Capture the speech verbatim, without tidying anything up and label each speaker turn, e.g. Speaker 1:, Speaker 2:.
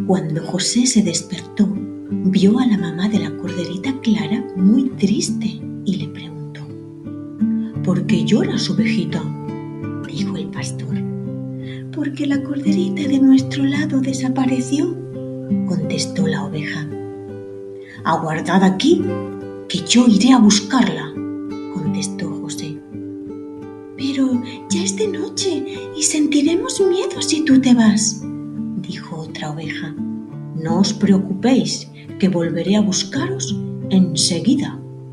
Speaker 1: Cuando José se despertó, vio a la mamá de la corderita Clara muy triste y le preguntó: «¿Por qué lloras, ovejita?», dijo el pastor. «Porque la corderita de nuestro lado desapareció», contestó la oveja. «Aguardad aquí, que yo iré a buscarla», contestó José. «Pero ya es de noche y sentiremos miedo si tú te vas», dijo otra oveja. «No os preocupéis, que volveré a buscaros enseguida».